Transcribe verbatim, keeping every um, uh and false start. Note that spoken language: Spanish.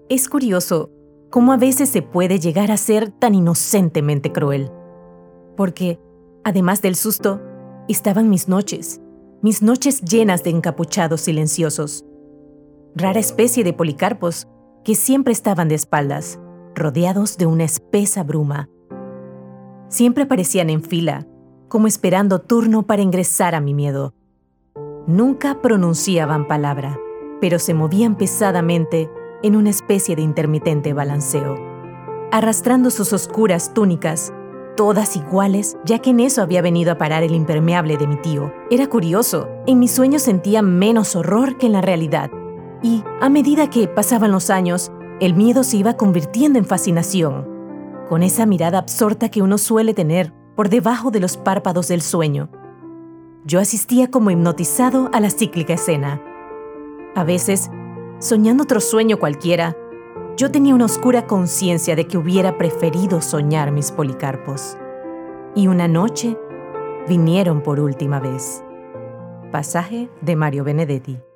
Es curioso cómo a veces se puede llegar a ser tan inocentemente cruel. Porque, además del susto, estaban mis noches, mis noches llenas de encapuchados silenciosos. Rara especie de policarpos que siempre estaban de espaldas, rodeados de una espesa bruma. Siempre aparecían en fila, como esperando turno para ingresar a mi miedo. Nunca pronunciaban palabra, pero se movían pesadamente en una especie de intermitente balanceo, arrastrando sus oscuras túnicas, todas iguales, ya que en eso había venido a parar el impermeable de mi tío. Era curioso, en mis sueños sentía menos horror que en la realidad, y, a medida que pasaban los años, el miedo se iba convirtiendo en fascinación, con esa mirada absorta que uno suele tener por debajo de los párpados del sueño. Yo asistía como hipnotizado a la cíclica escena. A veces, soñando otro sueño cualquiera, yo tenía una oscura conciencia de que hubiera preferido soñar mis policarpos. Y una noche, vinieron por última vez. Pasaje de Mario Benedetti.